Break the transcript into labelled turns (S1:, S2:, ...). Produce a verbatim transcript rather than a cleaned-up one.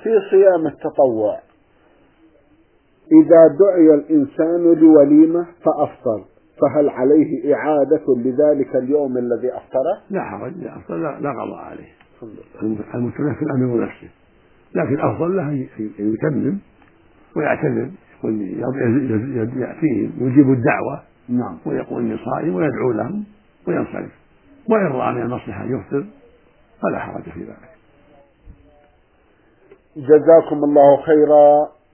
S1: في صيام التطوع إذا دعي الإنسان لوليمة فأفطر فهل عليه إعادة لذلك اليوم الذي أفطره؟
S2: لا حرج، لا أفطر، لا, لا قضاء عليه. المتنفل أمر نفسه، لكن أفضل له أن يتمم ويعتذر، يأتيهم ويجيب الدعوة
S1: نعم
S2: ويقول إني صائم ويدعو لهم وينصرف، وإن رأى من المصلحة يفطر فلا حرج في ذلك.
S1: جزاكم الله خيرا